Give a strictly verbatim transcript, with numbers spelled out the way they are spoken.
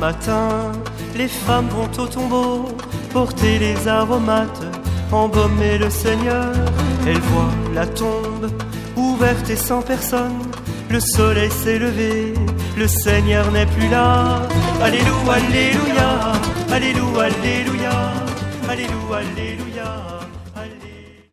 matin, les femmes vont au tombeau porter les aromates, embaumer le Seigneur. Elles voient la tombe ouverte et sans personne. Le soleil s'est levé, le Seigneur n'est plus là. Alléluia, alléluia, alléluia, alléluia, alléluia, alléluia.